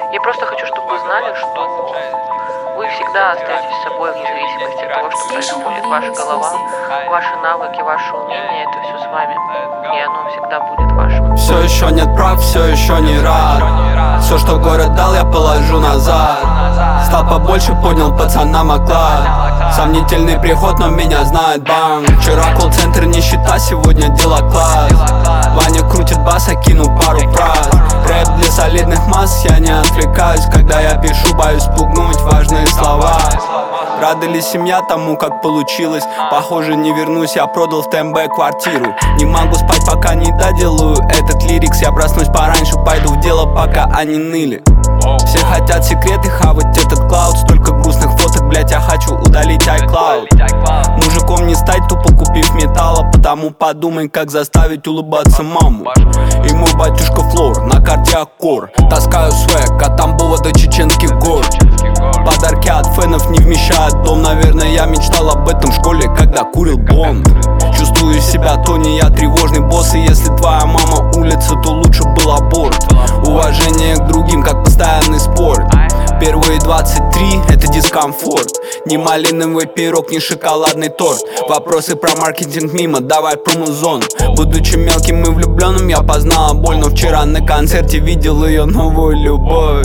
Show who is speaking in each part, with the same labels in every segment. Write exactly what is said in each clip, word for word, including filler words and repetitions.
Speaker 1: Я просто хочу, чтобы вы знали, что вы всегда остаетесь собой вне зависимости от того, что происходит. Ваша голова, ваши навыки, ваше умение — это все с вами, и оно всегда будет вашим.
Speaker 2: Все еще нет прав, все еще не рад. Все, что город дал, я положу назад. Стал побольше, понял пацанам оклад. Сомнительный приход, но меня знает банк. Вчера колл-центр, нищета, сегодня дело класс. Ваня крутит бас, окинул пару фраз. Рэп для солидных масс, я не отвлекаюсь. Когда я пишу, боюсь спугнуть важные слова. Рада ли семья тому, как получилось? Похоже, не вернусь, я продал в ТМБ квартиру. Не могу спать, пока не доделаю этот лирикс. Я проснусь пораньше, пойду в дело, пока они ныли. Все хотят секреты, хавать этот клауд. Столько грустных фоток, блять, я хочу удалить iCloud. Мужиком не стать, тупо купив металла. Потому подумай, как заставить улыбаться маму. И мой батюшка Флор, на карте Аккор. Таскаю свек от Тамбова до Чеченских гор. Подарки от фенов не вмещают дом. Наверное, я мечтал об этом в школе, когда курил бонд. Чувствую себя Тони, я тревожный босс. И если твоя мама улица, то лучше был аборт. Уважение к другим, как постоянный спорт. Первые двадцать три — это дискомфорт. Ни малиновый пирог, ни шоколадный торт. Вопросы про маркетинг мимо, давай промозон. Будучи мелким и влюбленным, я познала боль. Но вчера на концерте видел ее новую любовь.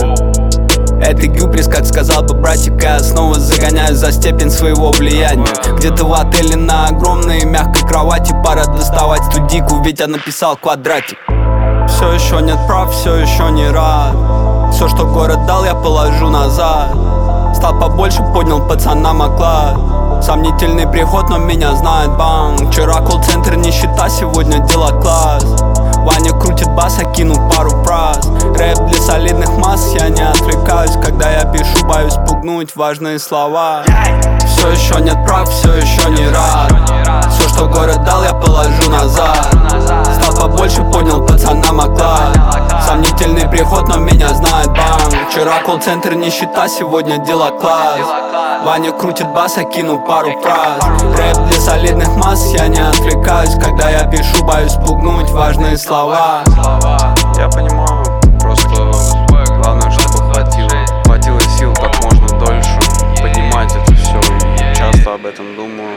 Speaker 2: Это гюбрис, как сказал бы братик. Я снова загоняюсь за степень своего влияния. Где-то в отеле на огромной мягкой кровати. Пора доставать студийку, ведь я написал квадратик. Все еще нет прав, все еще не рад. Все, что город дал, я положу назад. Стал побольше, поднял пацанам оклад. Сомнительный приход, но меня знает банк. Вчера колл-центр, нищета, сегодня дело класс. Ваня крутит бас, окинул пару фраз. Рэп для солидных масс, я не отвлекаюсь. Когда я пишу, боюсь спугнуть важные слова. Все еще нет прав, все еще не рад. Все, что город дал, я положу назад. Стал побольше, поднял пацанам оклад. Сомнительный приход, но меня знает банк. Вчера колл-центр, нищета, сегодня дело класс. Ваня крутит бас, окинул пару фраз. Рэп для солидных масс, я не отвлекаюсь. Когда я пишу, боюсь спугнуть важные слова.
Speaker 3: Я понимаю, просто главное, чтобы хватило Хватило сил как можно дольше поднимать это все. И часто об этом думаю.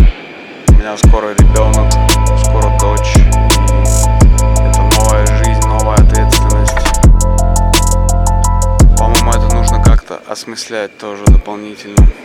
Speaker 3: У меня скоро ребенок, скоро дочь. Это новая жизнь, новая ответственность. По-моему, это нужно как-то осмыслять тоже дополнительно.